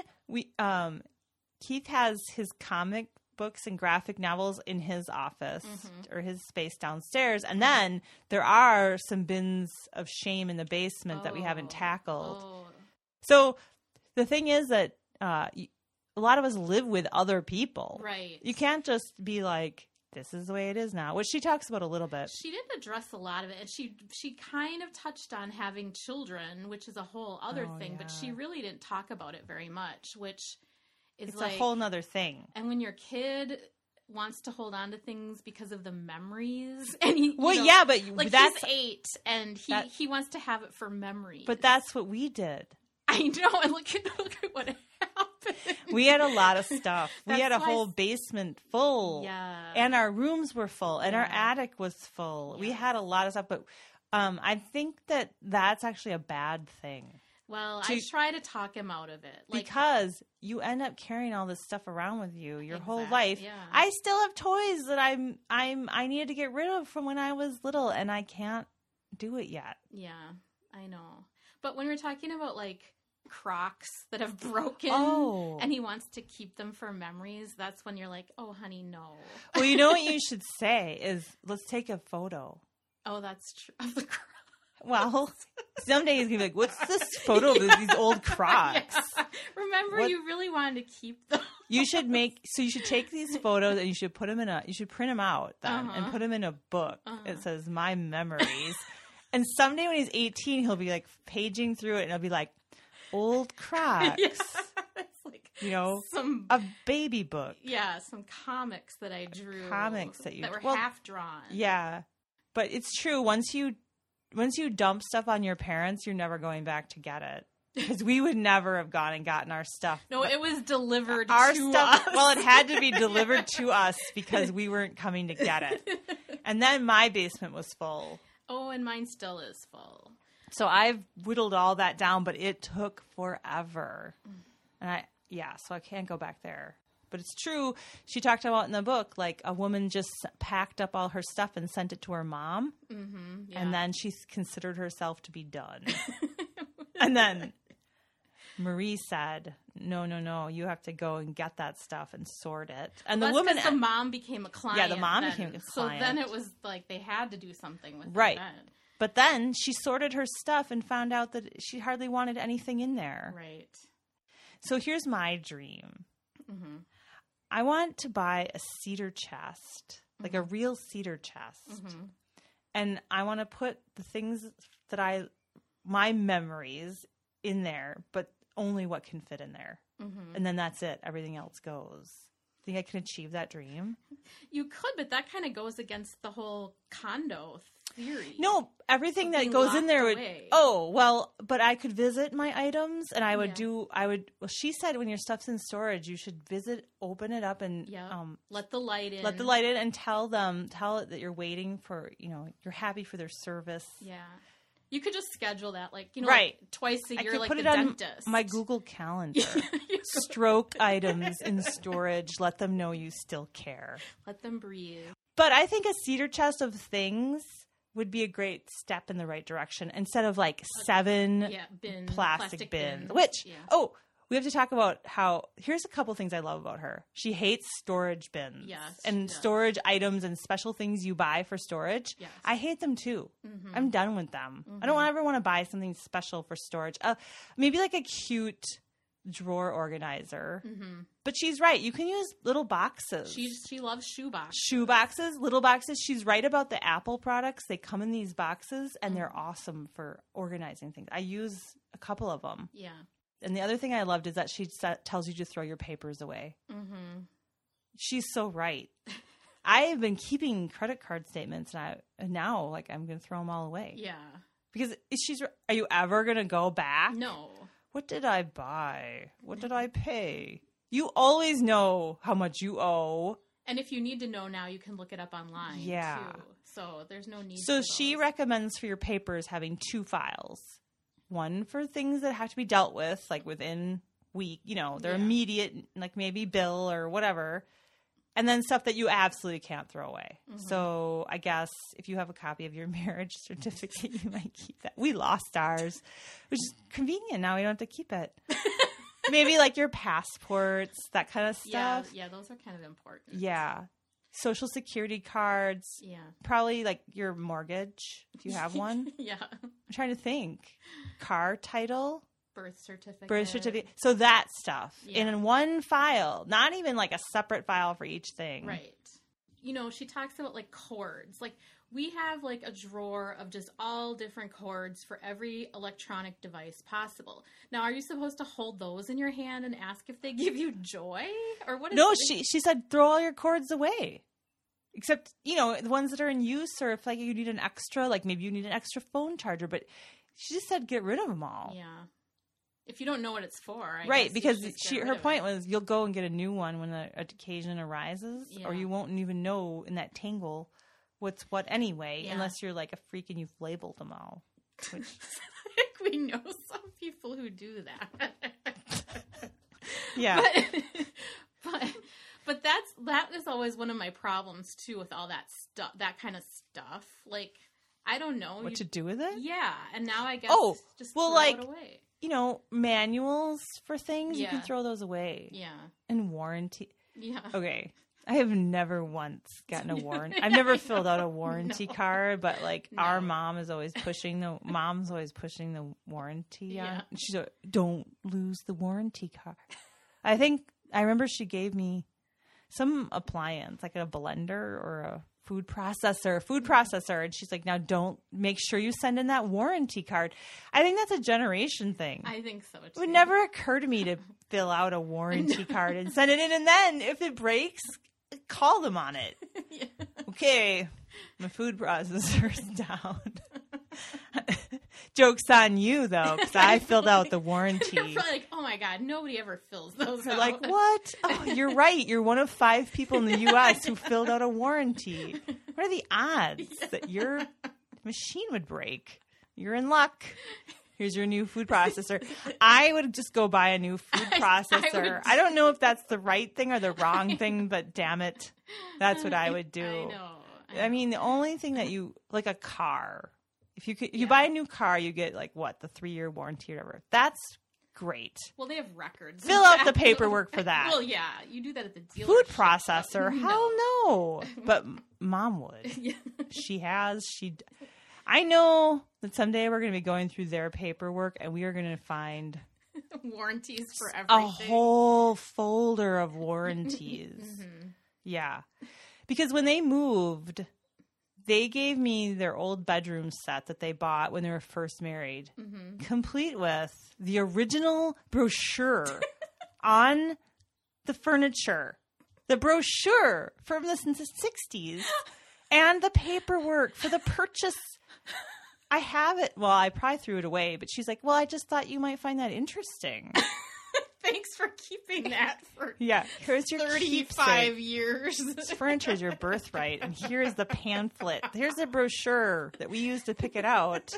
Keith has his comic books and graphic novels in his office or his space downstairs. And then there are some bins of shame in the basement that we haven't tackled. Oh. So the thing is that a lot of us live with other people. Right. You can't just be like, this is the way it is now, which she talks about a little bit. She didn't address a lot of it. And she kind of touched on having children, which is a whole other thing, but she really didn't talk about it very much, which is it's a whole nother thing. And when your kid wants to hold on to things because of the memories, and he's 8 and he wants to have it for memories. But that's what we did. I know, and look at what happened. We had a lot of stuff. We had a whole basement full. Yeah. And our rooms were full. And our attic was full. Yeah. We had a lot of stuff. But I think that's actually a bad thing. Well, I try to talk him out of it. Because you end up carrying all this stuff around with you your whole life. Yeah. I still have toys that I needed to get rid of from when I was little. And I can't do it yet. Yeah, I know. But when we're talking about Crocs that have broken and he wants to keep them for memories, that's when you're like, oh honey, no. Well, you know what you should say is, let's take a photo. Oh, that's true. Of the Crocs. Well, someday he's gonna be like, what's this photo of these old Crocs? Yeah. Remember, you really wanted to keep them. You should take these photos and you should print them out then and put them in a book. It says My Memories. And someday when he's 18, he'll be like paging through it and he'll be like, old Crocs. Yeah. It's like a baby book. Yeah, some comics that I drew. Comics that were half drawn. Yeah. But it's true. Once you dump stuff on your parents, you're never going back to get it. Because we would never have gone and gotten our stuff. No, it was delivered to us. Well, it had to be delivered to us because we weren't coming to get it. And then my basement was full. Oh, and mine still is full. So I've whittled all that down, but it took forever. And so I can't go back there. But it's true. She talked about in the book, like a woman just packed up all her stuff and sent it to her mom. Mm-hmm, yeah. And then she considered herself to be done. And then Marie said, no, you have to go and get that stuff and sort it. And the woman, the mom became a client. Yeah, the mom became a client. So then it was like they had to do something with it. Right. But then she sorted her stuff and found out that she hardly wanted anything in there. Right. So here's my dream. Mm-hmm. I want to buy a cedar chest, like a real cedar chest. Mm-hmm. And I want to put the things that my memories in there, but only what can fit in there. Mm-hmm. And then that's it. Everything else goes. Think I can achieve that dream? You could, but that kind of goes against the whole condo theory. No, everything that goes in there would... Oh, well, but I could visit my items and I would well, she said when your stuff's in storage, you should open it up and... let the light in. Let the light in and tell it that you're waiting for, you're happy for their service. Yeah. You could just schedule that, right. Like twice a year, like the dentist. My Google Calendar. Stroke items in storage. Let them know you still care. Let them breathe. But I think a cedar chest of things would be a great step in the right direction instead of like 7 plastic bins. Which, we have to talk about here's a couple things I love about her. She hates storage bins storage items and special things you buy for storage. Yes. I hate them too. Mm-hmm. I'm done with them. Mm-hmm. I don't ever want to buy something special for storage. Maybe like a cute drawer organizer. Mm-hmm. But she's right. You can use little boxes. She loves shoe boxes. Shoe boxes, little boxes. She's right about the Apple products. They come in these boxes and they're awesome for organizing things. I use a couple of them. Yeah. And the other thing I loved is that she tells you to throw your papers away. Mm-hmm. She's so right. I have been keeping credit card statements, and now I'm going to throw them all away. Yeah. Because are you ever going to go back? No. What did I buy? What did I pay? You always know how much you owe. And if you need to know now, you can look it up online, too. So there's no need So she recommends for your papers having 2 files. One for things that have to be dealt with, like within week, they're immediate, like maybe bill or whatever. And then stuff that you absolutely can't throw away. Mm-hmm. So I guess if you have a copy of your marriage certificate, you might keep that. We lost ours, which is convenient. Now we don't have to keep it. Maybe like your passports, that kind of stuff. Yeah, those are kind of important. Yeah. Social security cards. Yeah. Probably like your mortgage. Do you have one? Yeah. I'm trying to think. Car title. Birth certificate. So that stuff in one file, not even like a separate file for each thing. Right. She talks about like cords. Like we have like a drawer of just all different cords for every electronic device possible. Now, are you supposed to hold those in your hand and ask if they give you joy? Or what? She said throw all your cords away. Except, the ones that are in use, or if like you need an extra, like maybe you need an extra phone charger, but she just said get rid of them all. Yeah. If you don't know what it's for, right? Because her point was you'll go and get a new one when the occasion arises, or you won't even know in that tangle what's what anyway, unless you're like a freak and you've labeled them all. Which... we know some people who do that. Yeah, but that is always one of my problems too with all that stuff, that kind of stuff. Like I don't know what to do with it. Yeah, and now I guess just throw it away. Manuals for things, you can throw those away. Yeah. And warranty. Yeah. Okay. I have never once gotten a warranty. I've never filled out a warranty card, but our mom's always pushing the warranty on. She's like, don't lose the warranty card. I think I remember she gave me some appliance, like a blender or a food processor. And she's like, now don't, make sure you send in that warranty card. I think that's a generation thing. I think so too. It would never occur to me to fill out a warranty card and send it in. And then if it breaks, call them on it. Yeah. Okay, my food processor's down. Joke's on you, though, because I filled out the warranty. They're probably like, oh my God, nobody ever fills those They're out. like, what? Oh, you're right. You're one of 5 people in the U.S. who filled out a warranty. What are the odds that your machine would break? You're in luck. Here's your new food processor. I would just go buy a new food processor. I don't know if that's the right thing or the wrong thing, but damn it, that's what I would do. I know. I mean, the only thing that you, like a car, if you buy a new car, you get like what, the 3-year warranty or whatever. That's great. Well, they have records. Fill out the paperwork for that. Well, yeah, you do that at the dealership. Food processor, hell no. But Mom would. Yeah. I know that someday we're going to be going through their paperwork and we are going to find warranties for everything. A whole folder of warranties. Mm-hmm. Yeah. Because when they moved, they gave me their old bedroom set that they bought when they were first married, complete with the original brochure on the furniture, the brochure from the 60s, and the paperwork for the purchase. I have it. Well, I probably threw it away, but she's like, well, I just thought you might find that interesting. Thanks for keeping that for here's your 35 years. This furniture is your birthright, and here's the pamphlet. Here's the brochure that we used to pick it out.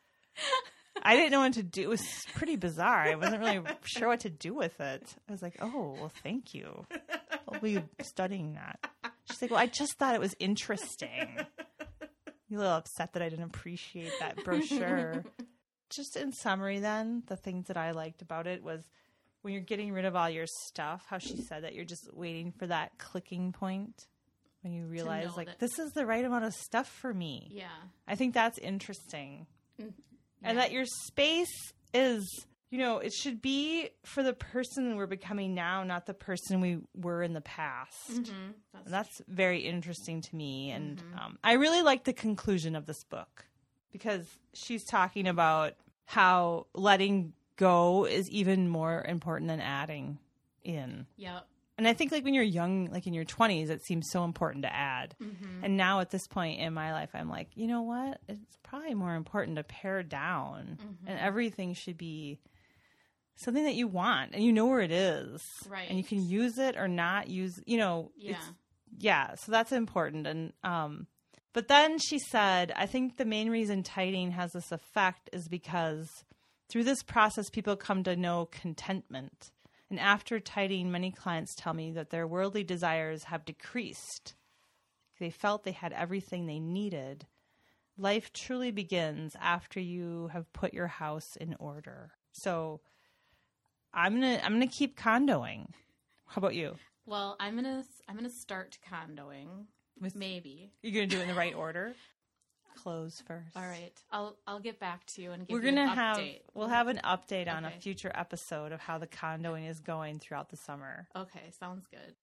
I didn't know what to do. It was pretty bizarre. I wasn't really sure what to do with it. I was like, oh, well, thank you. I'll be studying that. She's like, well, I just thought it was interesting. You're a little upset that I didn't appreciate that brochure. Just in summary, then, the things that I liked about it was when you're getting rid of all your stuff, how she said that you're just waiting for that clicking point when you realize, like, this is the right amount of stuff for me. Yeah. I think that's interesting. Yeah. And that your space is, it should be for the person we're becoming now, not the person we were in the past. Mm-hmm. That's very interesting to me. And I really like the conclusion of this book because she's talking about how letting go is even more important than adding in. Yep. And I think like when you're young, like in your 20s, it seems so important to add. Mm-hmm. And now at this point in my life, I'm like, you know what? It's probably more important to pare down. Mm-hmm. And everything should be something that you want and you know where it is. Right. And you can use it or not use, Yeah. So that's important. And, but then she said, I think the main reason tidying has this effect is because through this process, people come to know contentment. And after tidying, many clients tell me that their worldly desires have decreased. They felt they had everything they needed. Life truly begins after you have put your house in order. So I'm gonna keep condoing. How about you? Well, I'm gonna start condoing. Maybe you're gonna do it in the right order. Close first. All right. I'll get back to you and give We're you gonna an update. We'll have an update on a future episode of how the condoing is going throughout the summer. Okay, sounds good.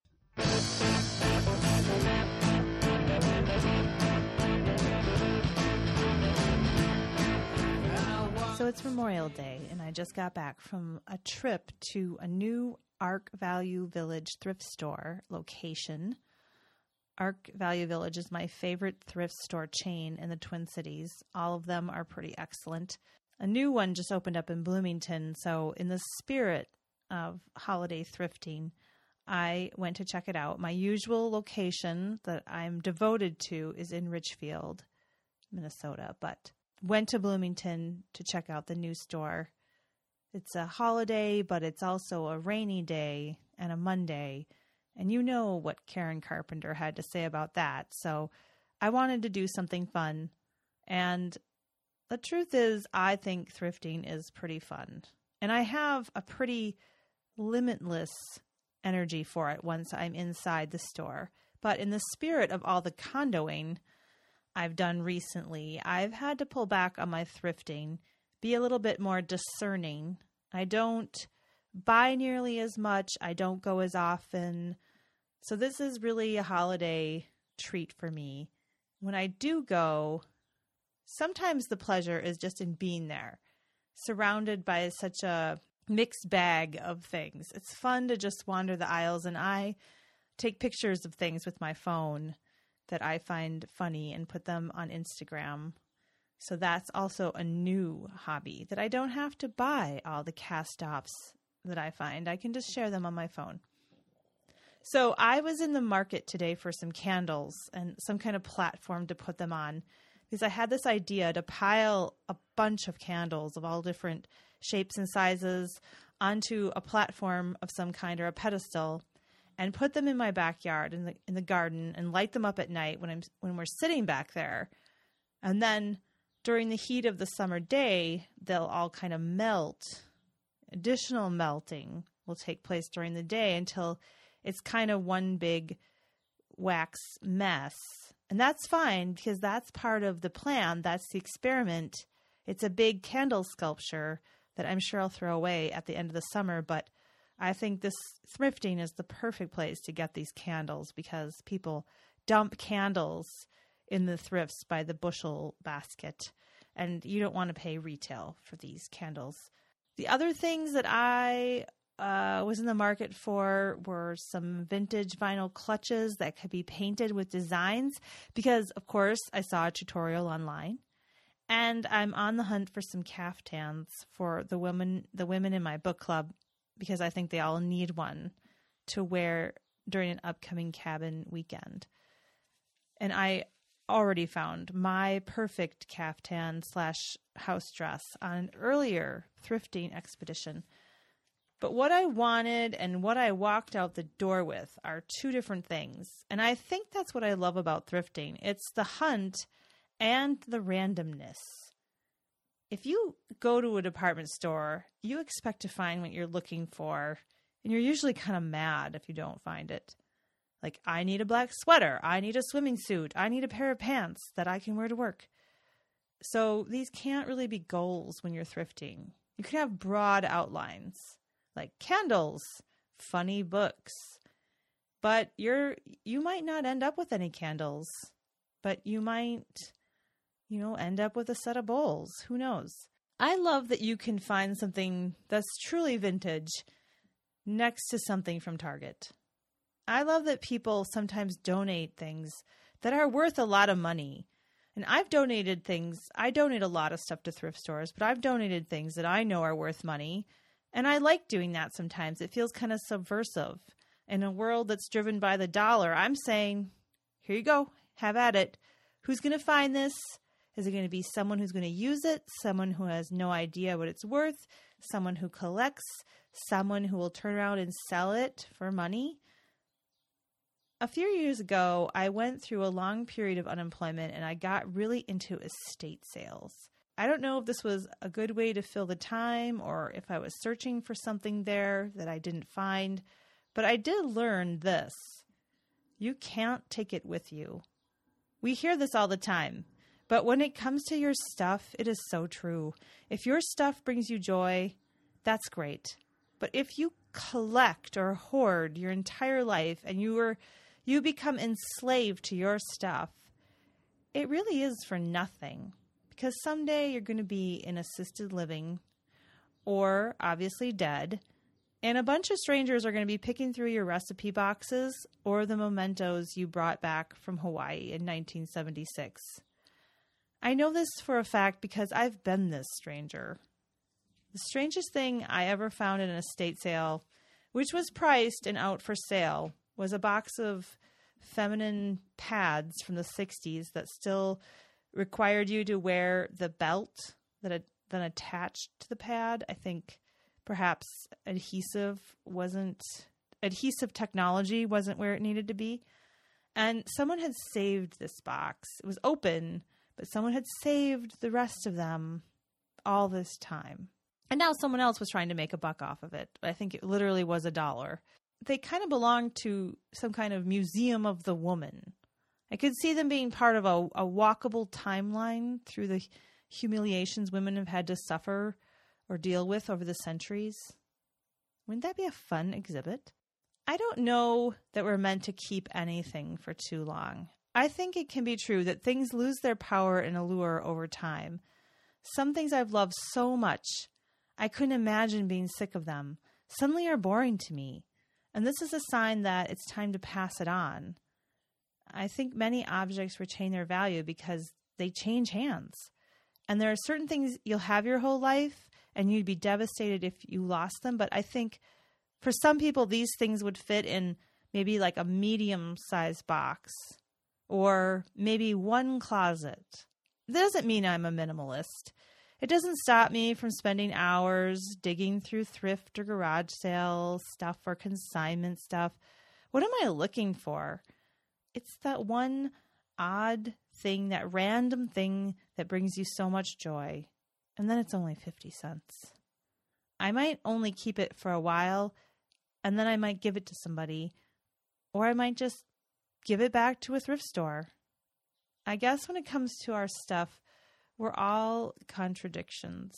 So it's Memorial Day, and I just got back from a trip to a new Ark Value Village thrift store location. Ark Value Village is my favorite thrift store chain in the Twin Cities. All of them are pretty excellent. A new one just opened up in Bloomington, so in the spirit of holiday thrifting, I went to check it out. My usual location that I'm devoted to is in Richfield, Minnesota, but went to Bloomington to check out the new store. It's a holiday, but it's also a rainy day and a Monday. And you know what Karen Carpenter had to say about that. So I wanted to do something fun. And the truth is, I think thrifting is pretty fun. And I have a pretty limitless energy for it once I'm inside the store. But in the spirit of all the condoing I've done recently, I've had to pull back on my thrifting, be a little bit more discerning. I don't buy nearly as much. I don't go as often. So this is really a holiday treat for me. When I do go, sometimes the pleasure is just in being there, surrounded by such a mixed bag of things. It's fun to just wander the aisles, and I take pictures of things with my phone that I find funny and put them on Instagram. So that's also a new hobby that I don't have to buy all the cast-offs that I find. I can just share them on my phone. So I was in the market today for some candles and some kind of platform to put them on, because I had this idea to pile a bunch of candles of all different shapes and sizes onto a platform of some kind, or a pedestal, and put them in my backyard in the garden and light them up at night when we're sitting back there. And then during the heat of the summer day, they'll all kind of melt. Additional melting will take place during the day until it's kind of one big wax mess. And that's fine, because that's part of the plan. That's the experiment. It's a big candle sculpture that I'm sure I'll throw away at the end of the summer. But I think this thrifting is the perfect place to get these candles, because people dump candles in the thrifts by the bushel basket, and you don't want to pay retail for these candles. The other things that I was in the market for were some vintage vinyl clutches that could be painted with designs, because, of course, I saw a tutorial online, and I'm on the hunt for some caftans for the women in my book club, because I think they all need one to wear during an upcoming cabin weekend. And I already found my perfect caftan / house dress on an earlier thrifting expedition. But what I wanted and what I walked out the door with are two different things. And I think that's what I love about thrifting. It's the hunt and the randomness. If you go to a department store, you expect to find what you're looking for, and you're usually kind of mad if you don't find it. Like, I need a black sweater, I need a swimming suit, I need a pair of pants that I can wear to work. So these can't really be goals when you're thrifting. You can have broad outlines, like candles, funny books, but you might not end up with any candles, but you might end up with a set of bowls. Who knows? I love that you can find something that's truly vintage next to something from Target. I love that people sometimes donate things that are worth a lot of money. And I've donated things. I donate a lot of stuff to thrift stores, but I've donated things that I know are worth money. And I like doing that sometimes. It feels kind of subversive. In a world that's driven by the dollar, I'm saying, here you go. Have at it. Who's going to find this? Is it going to be someone who's going to use it, someone who has no idea what it's worth, someone who collects, someone who will turn around and sell it for money? A few years ago, I went through a long period of unemployment, and I got really into estate sales. I don't know if this was a good way to fill the time or if I was searching for something there that I didn't find, but I did learn this. You can't take it with you. We hear this all the time. But when it comes to your stuff, it is so true. If your stuff brings you joy, that's great. But if you collect or hoard your entire life and you become enslaved to your stuff, it really is for nothing. Because someday you're going to be in assisted living or obviously dead, and a bunch of strangers are going to be picking through your recipe boxes or the mementos you brought back from Hawaii in 1976. I know this for a fact because I've been this stranger. The strangest thing I ever found in an estate sale, which was priced and out for sale, was a box of feminine pads from the 60s that still required you to wear the belt that then attached to the pad. I think perhaps adhesive technology wasn't where it needed to be. And someone had saved this box. It was open, but someone had saved the rest of them all this time. And now someone else was trying to make a buck off of it. I think it literally was $1. They kind of belonged to some kind of museum of the woman. I could see them being part of a walkable timeline through the humiliations women have had to suffer or deal with over the centuries. Wouldn't that be a fun exhibit? I don't know that we're meant to keep anything for too long. I think it can be true that things lose their power and allure over time. Some things I've loved so much, I couldn't imagine being sick of them, suddenly are boring to me. And this is a sign that it's time to pass it on. I think many objects retain their value because they change hands. And there are certain things you'll have your whole life, and you'd be devastated if you lost them. But I think for some people, these things would fit in maybe like a medium-sized box or maybe one closet. That doesn't mean I'm a minimalist. It doesn't stop me from spending hours digging through thrift or garage sale stuff or consignment stuff. What am I looking for? It's that one odd thing, that random thing that brings you so much joy. And then it's only 50 cents. I might only keep it for a while, and then I might give it to somebody, or I might just give it back to a thrift store. I guess when it comes to our stuff, we're all contradictions.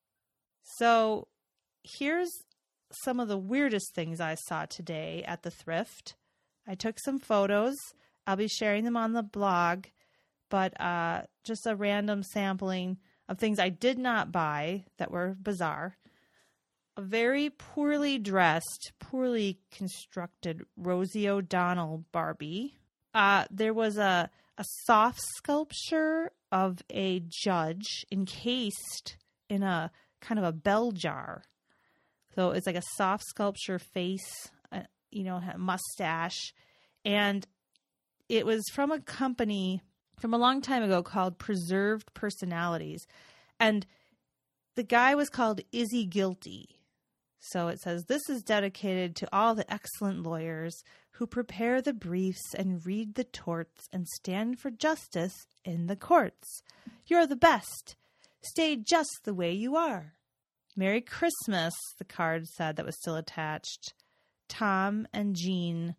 So here's some of the weirdest things I saw today at the thrift. I took some photos. I'll be sharing them on the blog, but just a random sampling of things I did not buy that were bizarre. A very poorly dressed, poorly constructed Rosie O'Donnell Barbie. There was a soft sculpture of a judge encased in a kind of a bell jar. So it's like a soft sculpture face, mustache. And it was from a company from a long time ago called Preserved Personalities. And the guy was called Izzy Guilty. So it says, this is dedicated to all the excellent lawyers who prepare the briefs and read the torts and stand for justice in the courts. You're the best. Stay just the way you are. Merry Christmas, the card said that was still attached. Tom and Jean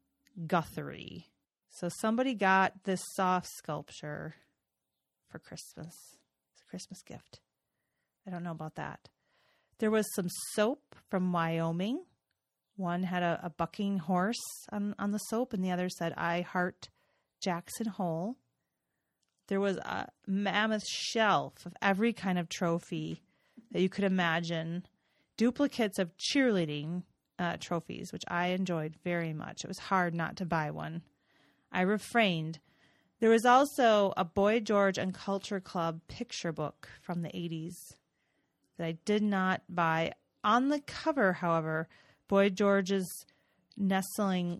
Guthrie. So somebody got this soft sculpture for Christmas. It's a Christmas gift. I don't know about that. There was some soap from Wyoming. One had a bucking horse on the soap, and the other said, I heart Jackson Hole. There was a mammoth shelf of every kind of trophy that you could imagine. Duplicates of cheerleading trophies, which I enjoyed very much. It was hard not to buy one. I refrained. There was also a Boy George and Culture Club picture book from the 80s that I did not buy. On the cover, however, Boy George is nestling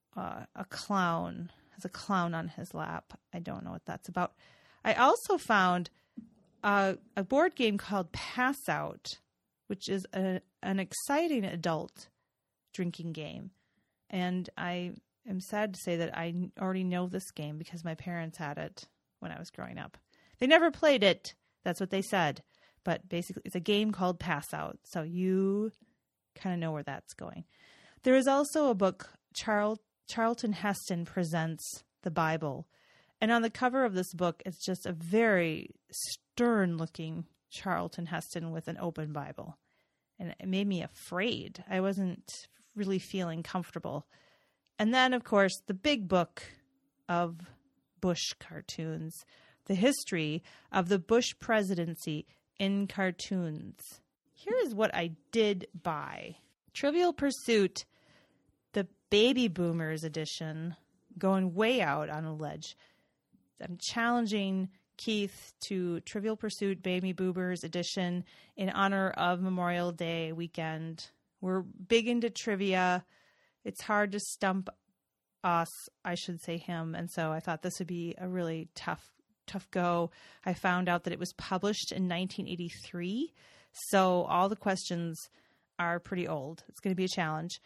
a clown, has a clown on his lap. I don't know what that's about. I also found a board game called Pass Out, which is an exciting adult drinking game. And I am sad to say that I already know this game because my parents had it when I was growing up. They never played it. That's what they said. But basically, it's a game called Pass Out. So you kind of know where that's going. There is also a book, Charlton Heston Presents the Bible. And on the cover of this book, it's just a very stern-looking Charlton Heston with an open Bible. And it made me afraid. I wasn't really feeling comfortable. And then, of course, the big book of Bush cartoons, the history of the Bush presidency in cartoons. Here is what I did buy. Trivial Pursuit, the Baby Boomers edition, going way out on a ledge. I'm challenging Keith to Trivial Pursuit Baby Boomers edition in honor of Memorial Day weekend. We're big into trivia. It's hard to stump us, I should say him, and so I thought this would be a really tough go. I found out that it was published in 1983, so all the questions are pretty old. It's going to be a challenge.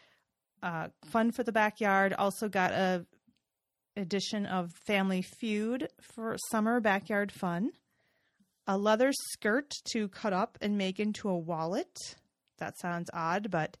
Fun for the backyard. Also got a edition of Family Feud for summer backyard fun. A leather skirt to cut up and make into a wallet. That sounds odd, but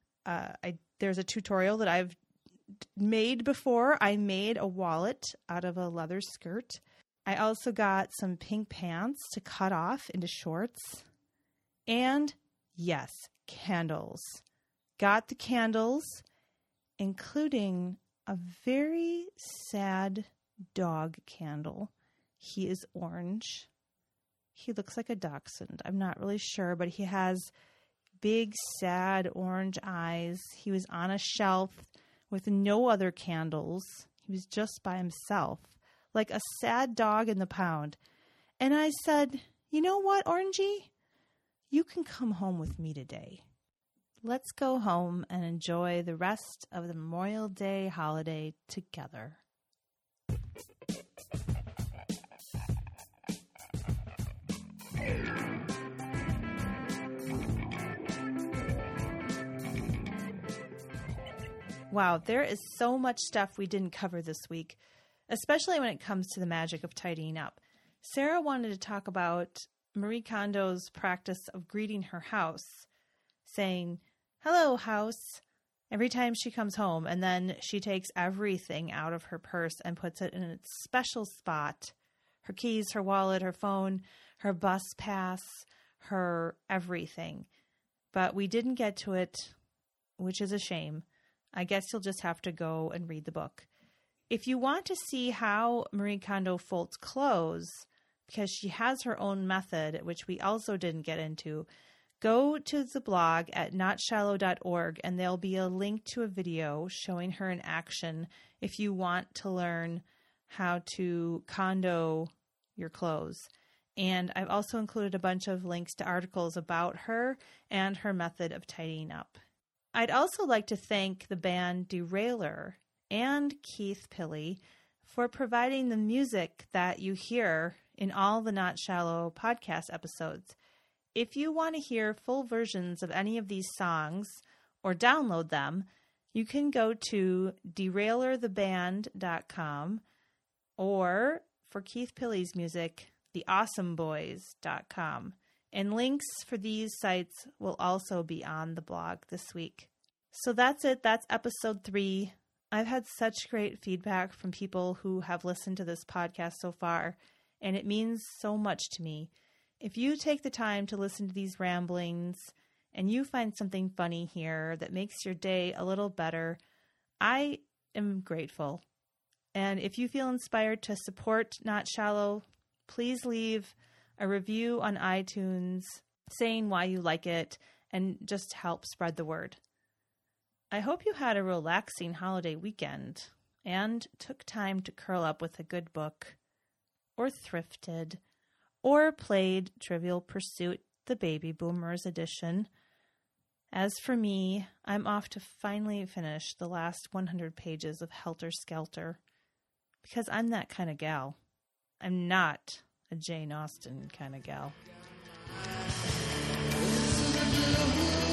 there's a tutorial that I've made before. I made a wallet out of a leather skirt. I also got some pink pants to cut off into shorts. And yes, candles. got the candles, including a very sad dog candle. He is orange. He looks like a dachshund. I'm not really sure, but he has big, sad orange eyes. He was on a shelf with no other candles. He was just by himself, like a sad dog in the pound. And I said, you know what, Orangey? You can come home with me today. Let's go home and enjoy the rest of the Memorial Day holiday together. Wow, there is so much stuff we didn't cover this week, especially when it comes to the magic of tidying up. Sarah wanted to talk about Marie Kondo's practice of greeting her house, saying, "Hello, house," every time she comes home, and then she takes everything out of her purse and puts it in its special spot. Her keys, her wallet, her phone, her bus pass, her everything. But we didn't get to it, which is a shame. I guess you'll just have to go and read the book. If you want to see how Marie Kondo folds clothes, because she has her own method, which we also didn't get into, go to the blog at notshallow.org, and there'll be a link to a video showing her in action if you want to learn how to Kondo your clothes. And I've also included a bunch of links to articles about her and her method of tidying up. I'd also like to thank the band Derailer and Keith Pilley for providing the music that you hear in all the Not Shallow podcast episodes. If you want to hear full versions of any of these songs or download them, you can go to derailertheband.com, or for Keith Pilley's music, theawesomeboys.com. And links for these sites will also be on the blog this week. So that's it. That's episode 3. I've had such great feedback from people who have listened to this podcast so far, and it means so much to me. If you take the time to listen to these ramblings and you find something funny here that makes your day a little better, I am grateful. And if you feel inspired to support Not Shallow, please leave a review on iTunes saying why you like it and just help spread the word. I hope you had a relaxing holiday weekend and took time to curl up with a good book, or thrifted, or played Trivial Pursuit, the Baby Boomers edition. As for me, I'm off to finally finish the last 100 pages of Helter Skelter, because I'm that kind of gal. I'm not a Jane Austen kind of gal.